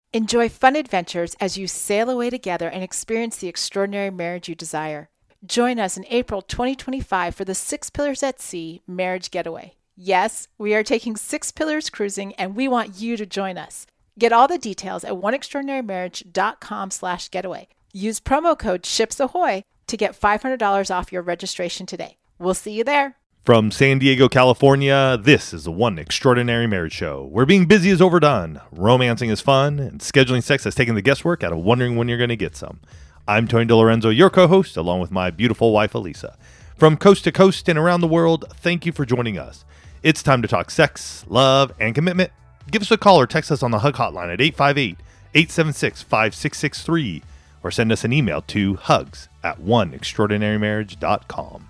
Enjoy fun adventures as you sail away together and experience the extraordinary marriage you desire. Join us in April 2025 for the 6 Pillars at Sea Marriage Getaway. Yes, we are taking 6 Pillars cruising and we want you to join us. Get all the details at oneextraordinarymarriage.com/getaway. Use promo code SHIPSAHOY to get $500 off your registration today. We'll see you there. From San Diego, California, this is the One Extraordinary Marriage Show, where being busy is overdone, romancing is fun, and scheduling sex has taken the guesswork out of wondering when you're going to get some. I'm Tony DiLorenzo, your co-host, along with my beautiful wife, Elisa. From coast to coast and around the world, thank you for joining us. It's time to talk sex, love, and commitment. Give us a call or text us on the Hug Hotline at 858-876-5663, or send us an email to hugs@oneextraordinarymarriage.com.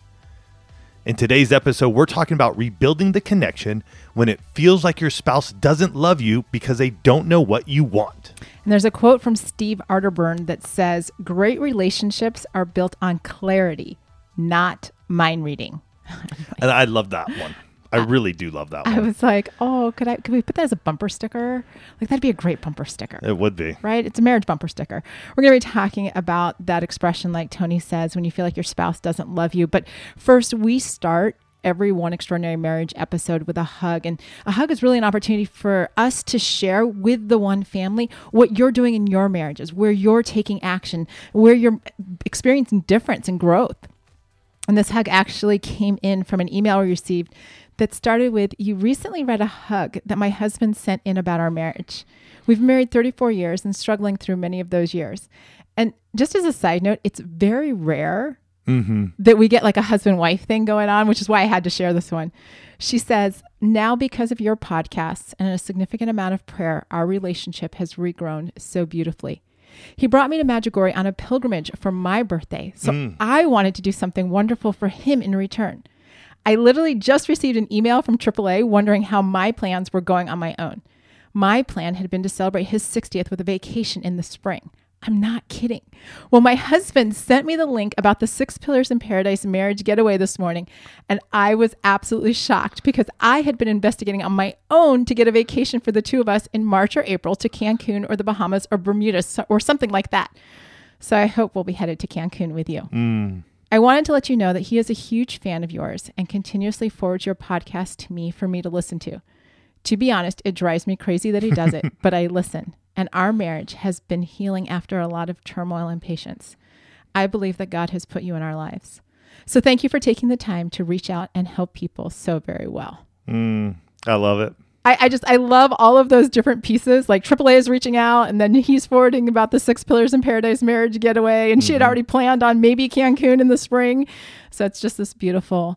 In today's episode, we're talking about rebuilding the connection when it feels like your spouse doesn't love you because they don't know what you want. And there's a quote from Steve Arterburn that says, "Great relationships are built on clarity, not mind reading." And I love that one. I really do love that one. I was like, oh, could we put that as a bumper sticker? Like, that'd be a great bumper sticker. It would be. Right? It's a marriage bumper sticker. We're going to be talking about that expression, like Tony says, when you feel like your spouse doesn't love you. But first, we start every One Extraordinary Marriage episode with a hug. And a hug is really an opportunity for us to share with the one family what you're doing in your marriages, where you're taking action, where you're experiencing difference and growth. And this hug actually came in from an email we received that started with, "You recently read a hug that my husband sent in about our marriage. We've been married 34 years and struggling through many of those years." And just as a side note, it's very rare that we get like a husband-wife thing going on, which is why I had to share this one. She says, "Now because of your podcasts and a significant amount of prayer, our relationship has regrown so beautifully. He brought me to Medjugorje on a pilgrimage for my birthday, so I wanted to do something wonderful for him in return. I literally just received an email from AAA wondering how my plans were going on my own. My plan had been to celebrate his 60th with a vacation in the spring. I'm not kidding. Well, my husband sent me the link about the 6 Pillars in Paradise Marriage Getaway this morning, and I was absolutely shocked because I had been investigating on my own to get a vacation for the two of us in March or April to Cancun or the Bahamas or Bermuda or something like that. So I hope we'll be headed to Cancun with you. I wanted to let you know that he is a huge fan of yours and continuously forwards your podcast to me for me to listen to. To be honest, it drives me crazy that he does it, but I listen. And our marriage has been healing after a lot of turmoil and patience. I believe that God has put you in our lives. So thank you for taking the time to reach out and help people so very well." I love it. I love all of those different pieces. Like AAA is reaching out, and then he's forwarding about the 6 Pillars in Paradise Marriage Getaway, and she had already planned on maybe Cancun in the spring. So it's just this beautiful,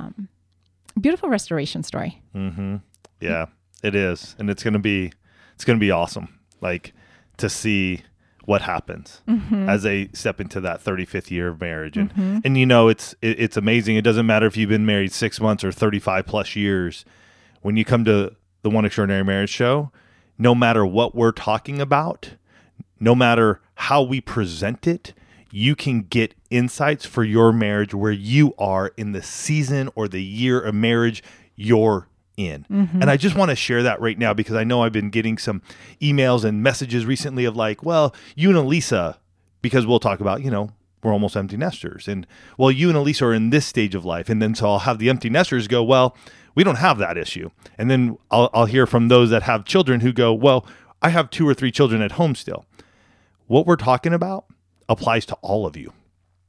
beautiful restoration story. Yeah, it is, and it's gonna be awesome. Like to see what happens as they step into that 35th year of marriage, and you know it's amazing. It doesn't matter if you've been married 6 months or 35 plus years. When you come to the One Extraordinary Marriage Show, no matter what we're talking about, no matter how we present it, you can get insights for your marriage where you are in the season or the year of marriage you're in. And I just want to share that right now because I know I've been getting some emails and messages recently of like, well, you and Elisa, because we'll talk about, we're almost empty nesters. And well, you and Elisa are in this stage of life. And then so I'll have the empty nesters go, well, we don't have that issue. And then I'll hear from those that have children who go, well, I have 2 or 3 children at home still. What we're talking about applies to all of you.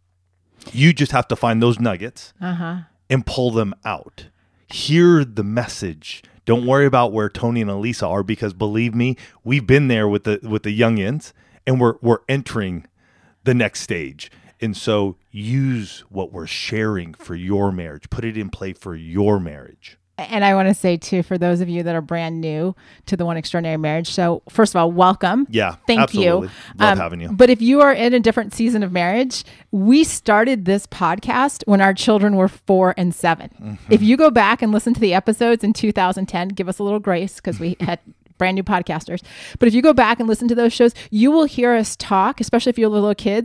You just have to find those nuggets and pull them out. Hear the message. Don't worry about where Tony and Elisa are because believe me, we've been there with the youngins and we're entering the next stage. And so use what we're sharing for your marriage. Put it in play for your marriage. And I want to say, too, for those of you that are brand new to the One Extraordinary Marriage Show, first of all, welcome. Yeah, Thank absolutely. you. Love having you. But if you are in a different season of marriage, we started this podcast when our children were 4 and 7. If you go back and listen to the episodes in 2010, give us a little grace because we had brand new podcasters. But if you go back and listen to those shows, you will hear us talk, especially if you have little kids,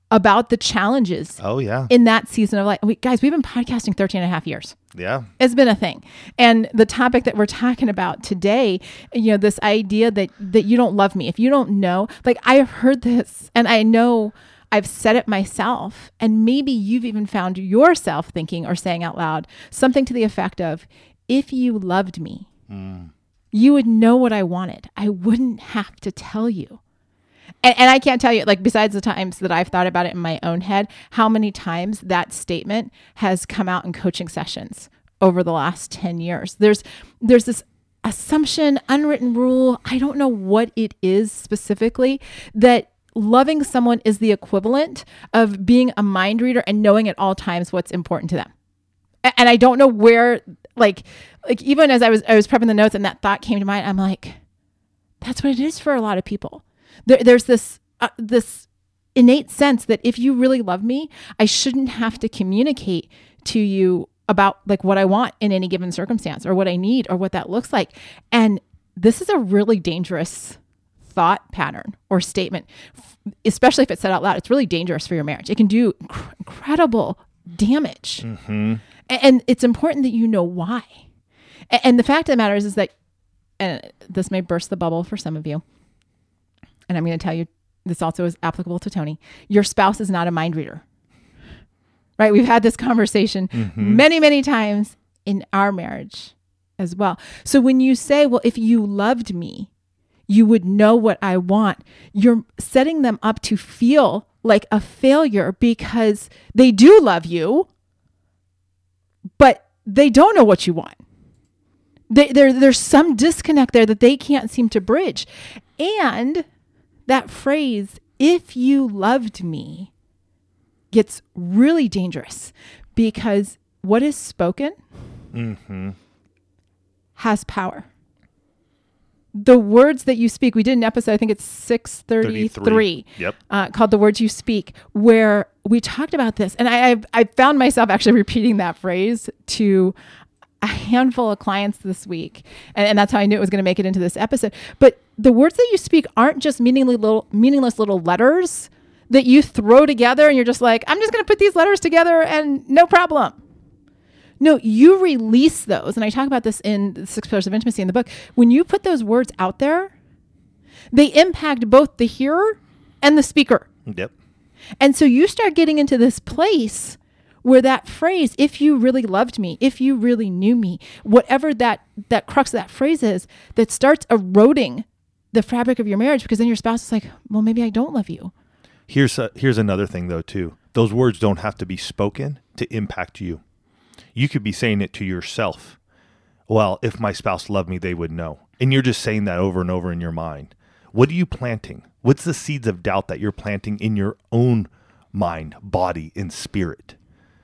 about the challenges Oh, yeah. in that season of life. Guys, we've been podcasting 13 and a half years. Yeah. It's been a thing. And the topic that we're talking about today, this idea that you don't love me. If you don't know, like I have heard this and I know I've said it myself, and maybe you've even found yourself thinking or saying out loud something to the effect of, if you loved me, you would know what I wanted. I wouldn't have to tell you. And I can't tell you, like, besides the times that I've thought about it in my own head, how many times that statement has come out in coaching sessions over the last 10 years. There's this assumption, unwritten rule, I don't know what it is specifically, that loving someone is the equivalent of being a mind reader and knowing at all times what's important to them. And I don't know where, like even as I was prepping the notes and that thought came to mind, I'm like, that's what it is for a lot of people. There's this innate sense that if you really love me, I shouldn't have to communicate to you about like what I want in any given circumstance or what I need or what that looks like. And this is a really dangerous thought pattern or statement, especially if it's said out loud. It's really dangerous for your marriage. It can do incredible damage. And it's important that you know why. And the fact of the matter is that, and this may burst the bubble for some of you, and I'm going to tell you, this also is applicable to Tony. Your spouse is not a mind reader, right? We've had this conversation many, many times in our marriage as well. So when you say, well, if you loved me, you would know what I want, you're setting them up to feel like a failure because they do love you, but they don't know what you want. There's some disconnect there that they can't seem to bridge. And that phrase, if you loved me, gets really dangerous because what is spoken has power. The words that you speak, we did an episode, I think it's 633, called The Words You Speak, where we talked about this. And I found myself actually repeating that phrase to a handful of clients this week. And that's how I knew it was going to make it into this episode. But the words that you speak aren't just meaningless little letters that you throw together and you're just like, I'm just going to put these letters together and no problem. No, you release those. And I talk about this in the 6 Pillars of Intimacy in the book. When you put those words out there, they impact both the hearer and the speaker. Yep. And so you start getting into this place where that phrase, if you really loved me, if you really knew me, whatever that crux of that phrase is, that starts eroding the fabric of your marriage, because then your spouse is like, well, maybe I don't love you. Here's another thing though too. Those words don't have to be spoken to impact you. You could be saying it to yourself. Well, if my spouse loved me, they would know. And you're just saying that over and over in your mind. What are you planting? What's the seeds of doubt that you're planting in your own mind, body, and spirit?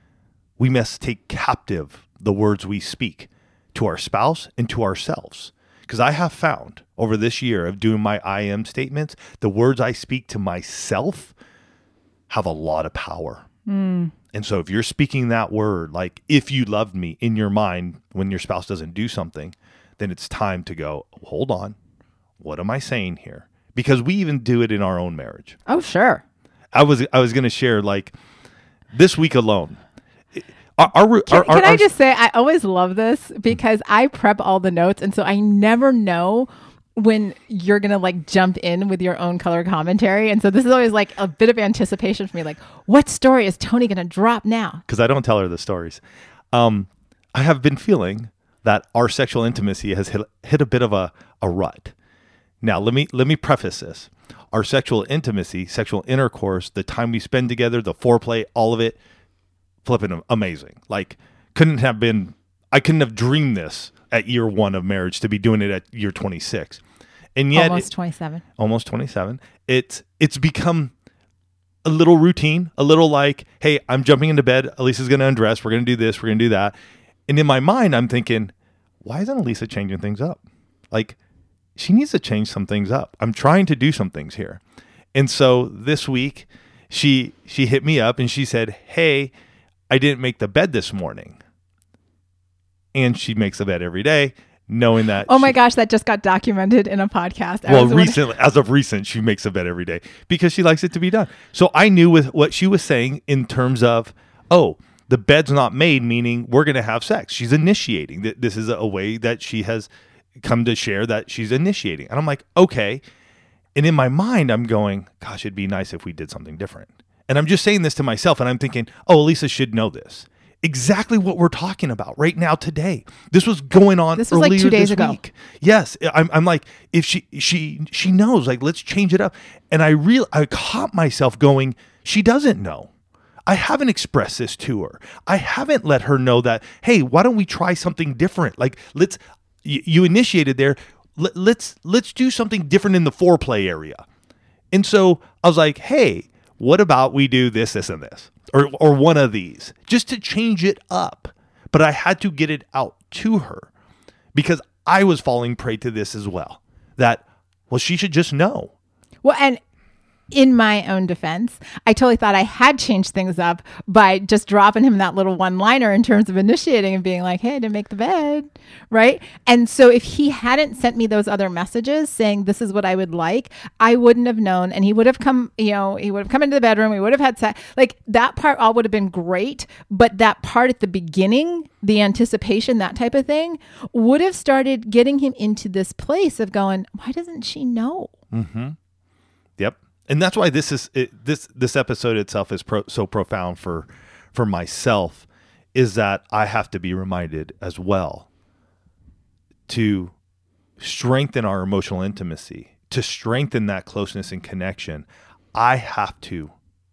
We must take captive the words we speak to our spouse and to ourselves. Because I have found over this year of doing my I am statements, the words I speak to myself have a lot of power. And so if you're speaking that word, like if you loved me in your mind when your spouse doesn't do something, then it's time to go, hold on, what am I saying here? Because we even do it in our own marriage. Oh, sure. I was going to share like this week alone. Can I just say, I always love this because I prep all the notes. And so I never know when you're going to like jump in with your own color commentary. And so this is always like a bit of anticipation for me. Like, what story is Tony going to drop now? Because I don't tell her the stories. I have been feeling that our sexual intimacy has hit a bit of a rut. Now, let me preface this. Our sexual intimacy, sexual intercourse, the time we spend together, the foreplay, all of it, flipping amazing. Like, I couldn't have dreamed this at year 1 of marriage to be doing it at year 26. And yet almost 27. Almost 27. It's become a little routine, a little like, hey, I'm jumping into bed. Elisa's going to undress. We're going to do this. We're going to do that. And in my mind, I'm thinking, why isn't Elisa changing things up? Like, she needs to change some things up. I'm trying to do some things here. And so this week, she hit me up and she said, hey, I didn't make the bed this morning. And she makes the bed every day. knowing that. Oh my gosh, that just got documented in a podcast. As of recent, she makes a bed every day because she likes it to be done. So I knew with what she was saying in terms of, oh, the bed's not made, meaning we're going to have sex. She's initiating. This is a way that she has come to share that she's initiating. And I'm like, okay. And in my mind, I'm going, gosh, it'd be nice if we did something different. And I'm just saying this to myself, and I'm thinking, oh, Elisa should know this. Exactly what we're talking about right now today. This was going on. This was like 2 days ago. Week. Yes, I'm like, if she knows, like, let's change it up. And I caught myself going, she doesn't know. I haven't expressed this to her. I haven't let her know that, hey, why don't we try something different? Like, you initiated there. Let's do something different in the foreplay area. And so I was like, hey, what about we do this, and this, or one of these, just to change it up. But I had to get it out to her because I was falling prey to this as well. That, well, she should just know. Well, and in my own defense, I totally thought I had changed things up by just dropping him that little one-liner in terms of initiating and being like, hey, to make the bed, right? And so if he hadn't sent me those other messages saying this is what I would like, I wouldn't have known. And he would have come, he would have come into the bedroom. We would have had sex. Like, that part all would have been great. But that part at the beginning, the anticipation, that type of thing, would have started getting him into this place of going, why doesn't she know? Mm-hmm. Yep. And that's why this episode itself is so profound for myself, is that I have to be reminded as well to strengthen our emotional intimacy, to strengthen that closeness and connection. I have to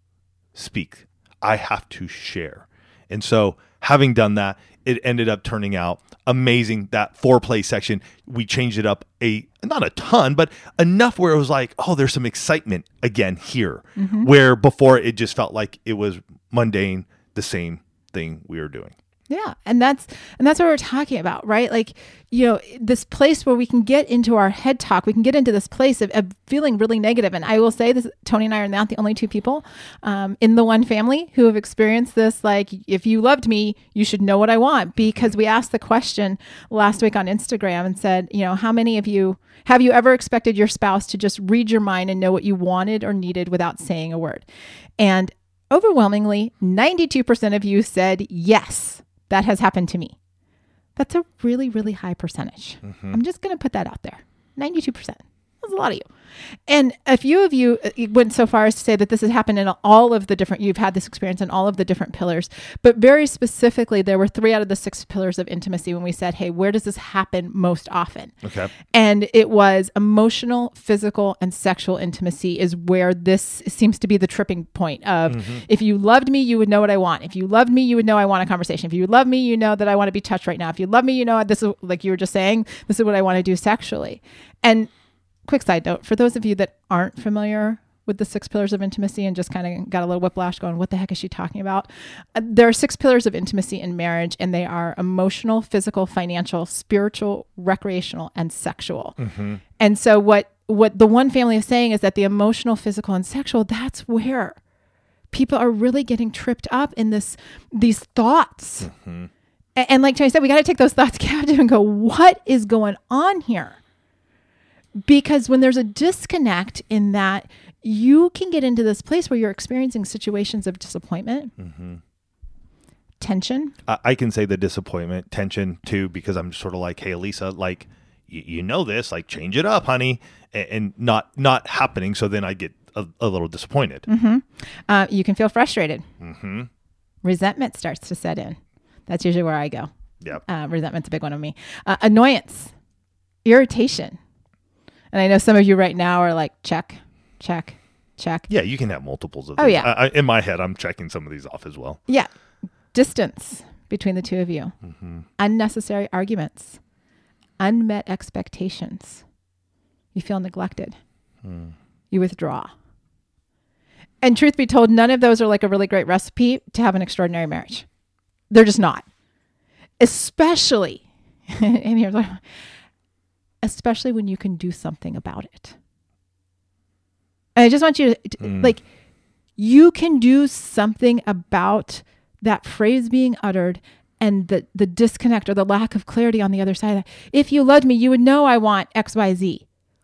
speak. I have to share. And so having done that, it ended up turning out amazing. That foreplay section, we changed it up not a ton, but enough where it was like, oh, there's some excitement again here, where before it just felt like it was mundane, the same thing we were doing. Yeah. And that's what we're talking about, right? Like, this place where we can get into our head talk, we can get into this place of feeling really negative. And I will say this, Tony and I are not the only two people in the one family who have experienced this. Like, if you loved me, you should know what I want, because we asked the question last week on Instagram and said, how many of you, have you ever expected your spouse to just read your mind and know what you wanted or needed without saying a word? And overwhelmingly, 92% of you said yes. That has happened to me. That's a really, really high percentage. I'm just going to put that out there. 92%. That's a lot of you. And a few of you went so far as to say that this has happened in all of the different, you've had this experience in all of the different pillars. But very specifically, there were 3 out of the 6 pillars of intimacy when we said, hey, where does this happen most often? Okay. And it was emotional, physical, and sexual intimacy is where this seems to be the tripping point of, if you loved me, you would know what I want. If you loved me, you would know I want a conversation. If you love me, you know that I want to be touched right now. If you love me, you know, this is, like you were just saying, this is what I want to do sexually. And quick side note, for those of you that aren't familiar with the 6 pillars of intimacy and just kind of got a little whiplash going, what the heck is she talking about? There are 6 pillars of intimacy in marriage, and they are emotional, physical, financial, spiritual, recreational, and sexual. And so what the one family is saying is that the emotional, physical, and sexual, that's where people are really getting tripped up in these thoughts. And like Tony said, we got to take those thoughts captive and go, what is going on here? Because when there's a disconnect in that, you can get into this place where you're experiencing situations of disappointment, tension. I can say the disappointment, tension too, because I'm sort of like, hey, Elisa, like, you know this, like, change it up, honey, and not happening. So then I get a little disappointed. You can feel frustrated. Resentment starts to set in. That's usually where I go. Resentment's a big one of me. Annoyance, irritation. And I know some of you right now are like, check. Yeah, you can have multiples of these. Oh, yeah. In my head, I'm checking some of these off as well. Yeah. Distance between the two of you. Unnecessary arguments. Unmet expectations. You feel neglected. You withdraw. And truth be told, none of those are like a really great recipe to have an extraordinary marriage. They're just not. Especially, and here's what, especially when you can do something about it. And I just want you to, like, you can do something about that phrase being uttered and the disconnect or the lack of clarity on the other side of that. If you loved me, you would know I want X, Y, Z.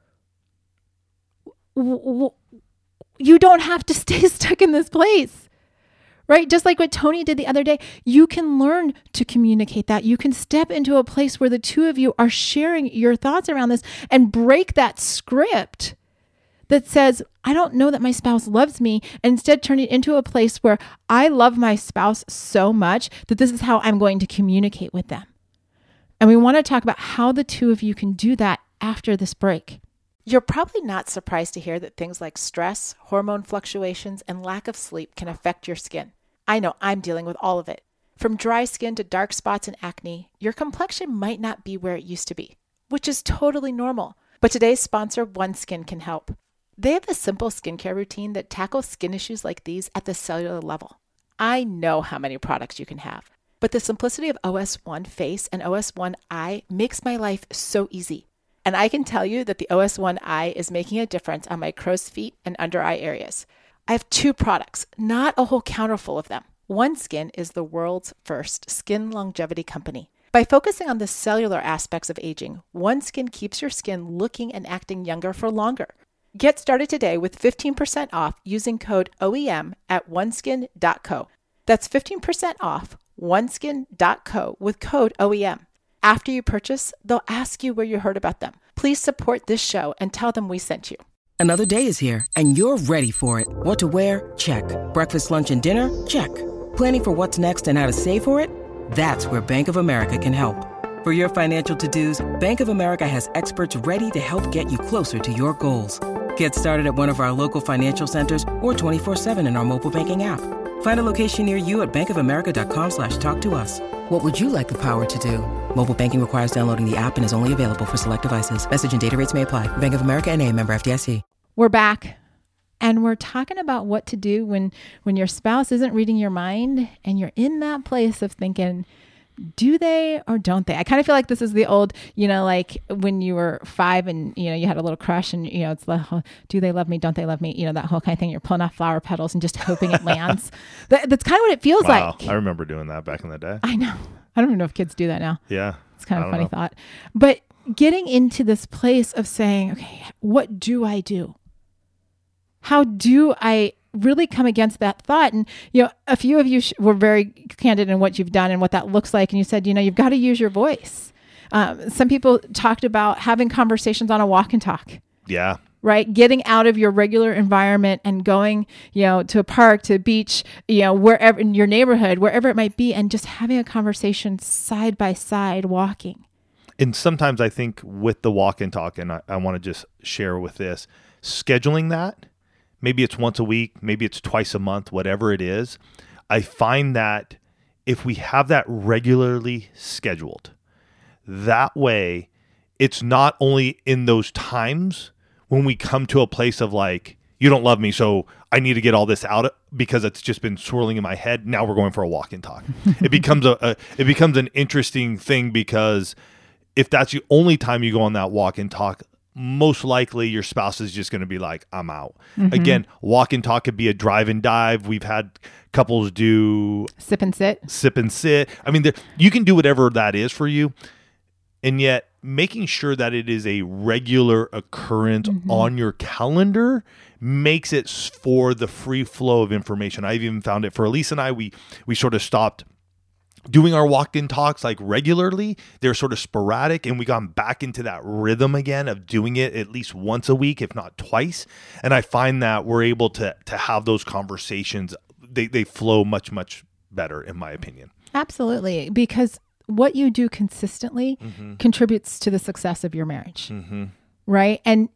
You don't have to stay stuck in this place, right? Just like what Tony did the other day, you can learn to communicate that. You can step into a place where the two of you are sharing your thoughts around this and break that script that says, I don't know that my spouse loves me, and instead turn it into a place where I love my spouse so much that this is how I'm going to communicate with them. And we want to talk about how the two of you can do that after this break. You're probably not surprised to hear that things like stress, hormone fluctuations, and lack of sleep can affect your skin. I know I'm dealing with all of it. From dry skin to dark spots and acne, your complexion might not be where it used to be, which is totally normal. But today's sponsor, OneSkin, can help. They have a simple skincare routine that tackles skin issues like these at the cellular level. I know how many products you can have, but the simplicity of OS1 Face and OS1 Eye makes my life so easy. And I can tell you that the OS1 Eye is making a difference on my crow's feet and under eye areas. I have 2 products, not a whole counter full of them. OneSkin is the world's first skin longevity company. By focusing on the cellular aspects of aging, OneSkin keeps your skin looking and acting younger for longer. Get started today with 15% off using code OEM at oneskin.co. That's 15% off oneskin.co with code OEM. After you purchase, they'll ask you where you heard about them. Please support this show and tell them we sent you. Another day is here, and you're ready for it. What to wear? Check. Breakfast, lunch, and dinner? Check. Planning for what's next and how to save for it? That's where Bank of America can help. For your financial to-dos, Bank of America has experts ready to help get you closer to your goals. Get started at one of our local financial centers or 24/7 in our mobile banking app. Find a location near you at bankofamerica.com/talktous. What would you like the power to do? Mobile banking requires downloading the app and is only available for select devices. Message and data rates may apply. Bank of America NA, member FDIC. We're back, and we're talking about what to do when your spouse isn't reading your mind and you're in that place of thinking, do they or don't they? I kind of feel like this is the old, like when you were 5 and, you had a little crush and, it's the whole, do they love me? Don't they love me? That whole kind of thing. You're pulling off flower petals and just hoping it lands. That's kind of what it feels like. I remember doing that back in the day. I know. I don't even know if kids do that now. Yeah. It's kind of a funny thought. But getting into this place of saying, okay, what do I do? How do I really come against that thought? And, a few of you were very candid in what you've done and what that looks like. And you said, you've got to use your voice. Some people talked about having conversations on a walk and talk. Yeah. Right. Getting out of your regular environment and going, to a park, to a beach, wherever in your neighborhood, wherever it might be, and just having a conversation side by side, walking. And sometimes I think with the walk and talk, and I want to just share with this, scheduling that, maybe it's once a week, maybe it's twice a month, whatever it is. I find that if we have that regularly scheduled, that way it's not only in those times when we come to a place of like, you don't love me, so I need to get all this out because it's just been swirling in my head. Now we're going for a walk and talk. It becomes it becomes an interesting thing, because if that's the only time you go on that walk and talk, most likely your spouse is just going to be like, I'm out. Mm-hmm. Again, walk and talk could be a drive and dive. We've had couples do sip and sit. I mean, you can do whatever that is for you. And yet making sure that it is a regular occurrence on your calendar makes it for the free flow of information. I've even found it for Elise and I, we sort of stopped doing our walk-in talks like regularly. They're sort of sporadic, and we got back into that rhythm again of doing it at least once a week, if not twice. And I find that we're able to have those conversations. They flow much, much better, in my opinion. Absolutely. Because what you do consistently contributes to the success of your marriage. Right. And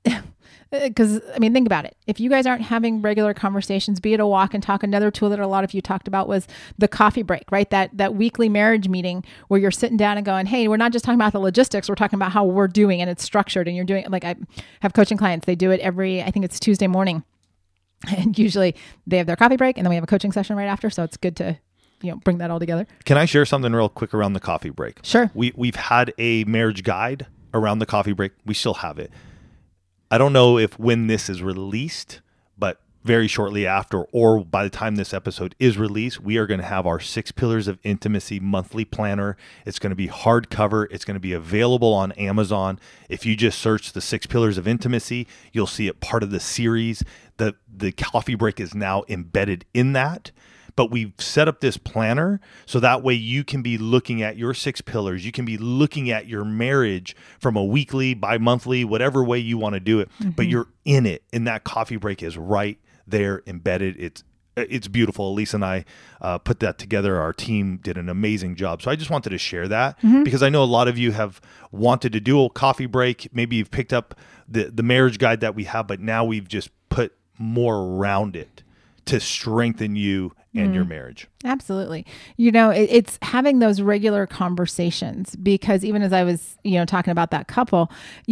because think about it. If you guys aren't having regular conversations, be it a walk and talk, another tool that a lot of you talked about was the coffee break, right? That weekly marriage meeting where you're sitting down and going, hey, we're not just talking about the logistics. We're talking about how we're doing, and it's structured, and you're doing it. Like, I have coaching clients. They do it I think it's Tuesday morning. And usually they have their coffee break, and then we have a coaching session right after. So it's good to, bring that all together. Can I share something real quick around the coffee break? Sure. We've had a marriage guide around the coffee break. We still have it. I don't know if when this is released, but very shortly after, or by the time this episode is released, we are going to have our 6 Pillars of Intimacy monthly planner. It's going to be hardcover. It's going to be available on Amazon. If you just search the 6 Pillars of Intimacy, you'll see it part of the series. The coffee break is now embedded in that. But we've set up this planner so that way you can be looking at your 6 pillars. You can be looking at your marriage from a weekly, bi-monthly, whatever way you want to do it. But you're in it, and that coffee break is right there embedded. It's beautiful. Elise and I put that together. Our team did an amazing job. So I just wanted to share that because I know a lot of you have wanted to do a coffee break. Maybe you've picked up the marriage guide that we have, but now we've just put more around it to strengthen you and your marriage. Absolutely. It's having those regular conversations, because even as I was, talking about that couple,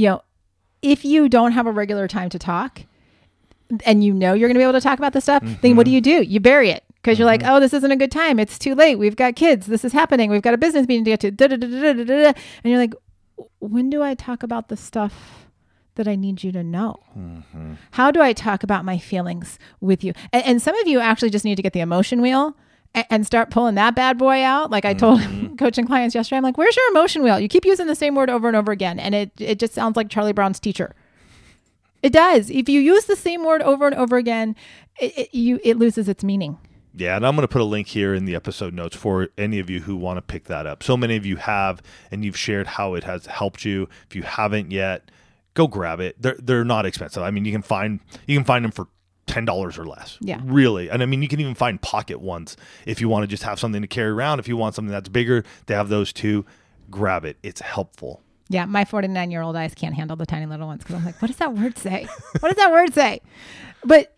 if you don't have a regular time to talk and you're going to be able to talk about this stuff, then what do? You bury it because you're like, oh, this isn't a good time. It's too late. We've got kids. This is happening. We've got a business meeting to get to. And you're like, when do I talk about the stuff that I need you to know? How do I talk about my feelings with you? And some of you actually just need to get the emotion wheel and start pulling that bad boy out. Like I told coaching clients yesterday, I'm like, where's your emotion wheel? You keep using the same word over and over again. And it just sounds like Charlie Brown's teacher. It does. If you use the same word over and over again, it loses its meaning. Yeah, and I'm going to put a link here in the episode notes for any of you who want to pick that up. So many of you have, and you've shared how it has helped you. If you haven't yet, go grab it. They're not expensive. I mean, you can find them for $10 or less. Yeah. Really. And I mean, you can even find pocket ones if you want to just have something to carry around. If you want something that's bigger, they have those too. Grab it. It's helpful. Yeah. My 49-year-old eyes can't handle the tiny little ones because I'm like, what does that word say? What does that word say? But,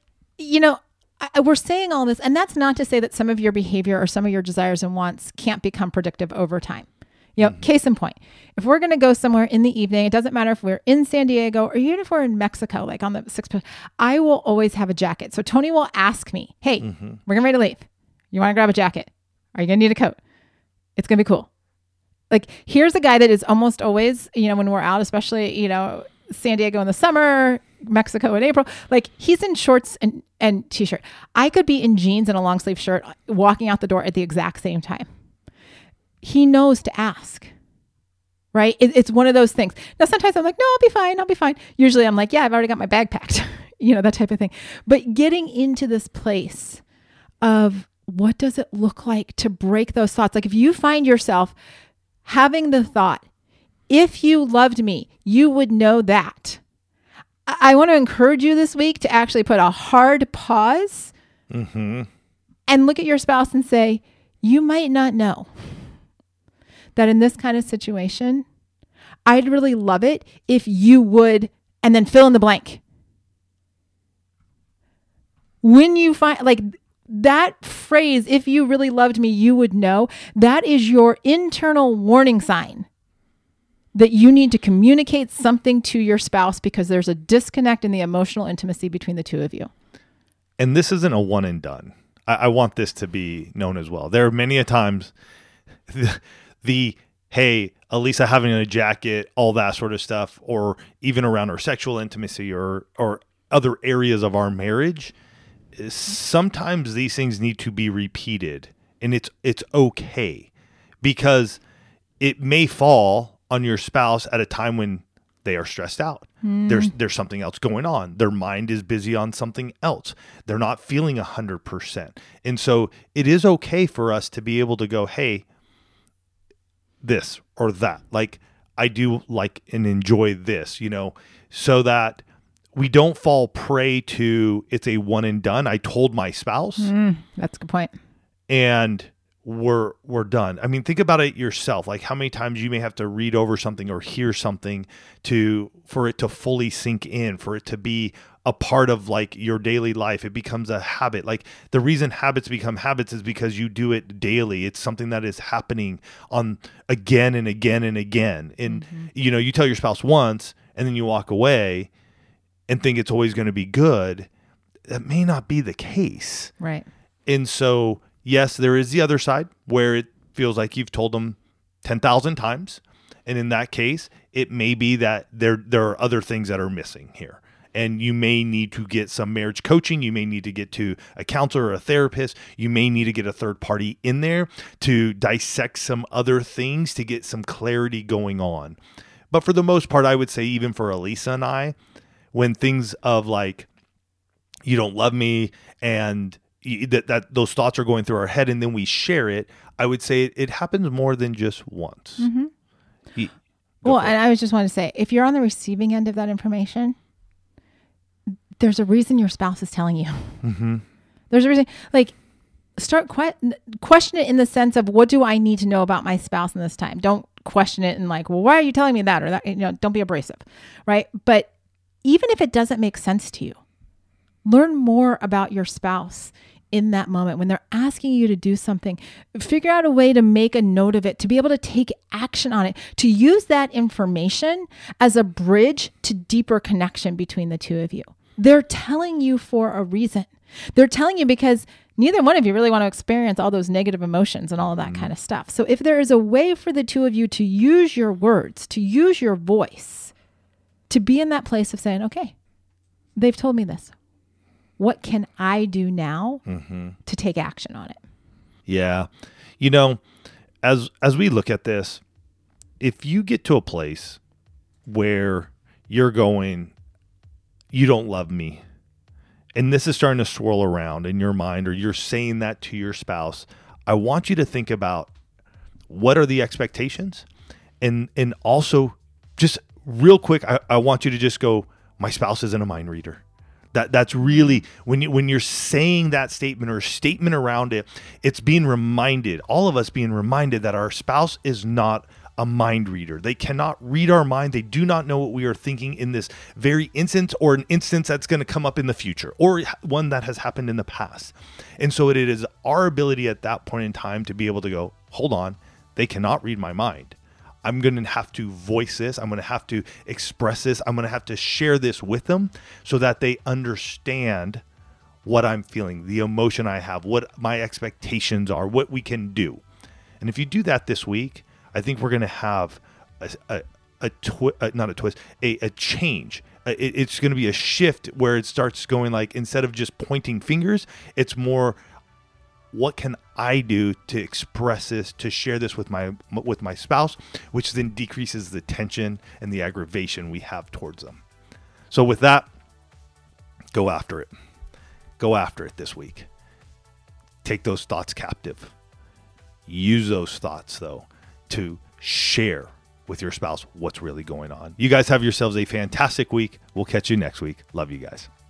we're saying all this, and that's not to say that some of your behavior or some of your desires and wants can't become predictive over time. Case in point, if we're going to go somewhere in the evening, it doesn't matter if we're in San Diego or even if we're in Mexico, like on the 6th, I will always have a jacket. So Tony will ask me, hey, we're getting ready to leave. You want to grab a jacket? Are you going to need a coat? It's going to be cool. Like, here's a guy that is almost always, when we're out, especially, San Diego in the summer, Mexico in April, like he's in shorts and t-shirt. I could be in jeans and a long sleeve shirt walking out the door at the exact same time. He knows to ask, right? It's one of those things. Now, sometimes I'm like, no, I'll be fine. Usually I'm like, yeah, I've already got my bag packed, that type of thing. But getting into this place of what does it look like to break those thoughts? Like if you find yourself having the thought, if you loved me, you would know that. I want to encourage you this week to actually put a hard pause and look at your spouse and say, you might not know that in this kind of situation, I'd really love it if you would, and then fill in the blank. When you find, like that phrase, if you really loved me, you would know, that is your internal warning sign that you need to communicate something to your spouse because there's a disconnect in the emotional intimacy between the two of you. And this isn't a one and done. I want this to be known as well. There are many a times the hey, Elisa having a jacket, all that sort of stuff, or even around our sexual intimacy or other areas of our marriage, sometimes these things need to be repeated, and it's okay because it may fall on your spouse at a time when they are stressed out. There's something else going on. Their mind is busy on something else. They're not feeling 100%. And so it is okay for us to be able to go, hey, this or that. Like I do like and enjoy this, so that we don't fall prey to it's a one and done. I told my spouse. That's a good point. And we're done. I mean, think about it yourself. Like how many times you may have to read over something or hear something for it to fully sink in, for it to be a part of like your daily life. It becomes a habit. Like the reason habits become habits is because you do it daily. It's something that is happening on again and again and again. And you tell your spouse once and then you walk away and think it's always going to be good. That may not be the case. Right. And so yes, there is the other side where it feels like you've told them 10,000 times. And in that case, it may be that there are other things that are missing here. And you may need to get some marriage coaching. You may need to get to a counselor or a therapist. You may need to get a third party in there to dissect some other things to get some clarity going on. But for the most part, I would say even for Elisa and I, when things of like, you don't love me, and that those thoughts are going through our head and then we share it, I would say it happens more than just once. Mm-hmm. Well, and I just want to say, if you're on the receiving end of that information, there's a reason your spouse is telling you. Mm-hmm. There's a reason. Like, start question it in the sense of, what do I need to know about my spouse in this time? Don't question it and like, well, why are you telling me that? Or that, don't be abrasive, right? But even if it doesn't make sense to you, learn more about your spouse in that moment when they're asking you to do something. Figure out a way to make a note of it, to be able to take action on it, to use that information as a bridge to deeper connection between the two of you. They're telling you for a reason. They're telling you because neither one of you really want to experience all those negative emotions and all of that kind of stuff. So if there is a way for the two of you to use your words, to use your voice, to be in that place of saying, okay, they've told me this. What can I do now to take action on it? Yeah. As we look at this, if you get to a place where you're going, you don't love me, and this is starting to swirl around in your mind, or you're saying that to your spouse, I want you to think about what are the expectations, and also just real quick, I want you to just go, my spouse isn't a mind reader. That's really when you're saying that statement or a statement around it, it's being reminded, all of us being reminded that our spouse is not a mind reader. They cannot read our mind. They do not know what we are thinking in this very instance, or an instance that's going to come up in the future, or one that has happened in the past. And so it is our ability at that point in time to be able to go, hold on, they cannot read my mind. I'm going to have to voice this. I'm going to have to express this. I'm going to have to share this with them so that they understand what I'm feeling, the emotion I have, what my expectations are, what we can do. And if you do that this week, I think we're going to have a change. It's going to be a shift where it starts going like, instead of just pointing fingers, it's more, what can I do to express this, to share this with my spouse, which then decreases the tension and the aggravation we have towards them. So with that, go after it. Go after it this week. Take those thoughts captive. Use those thoughts, though, to share with your spouse what's really going on. You guys have yourselves a fantastic week. We'll catch you next week. Love you guys.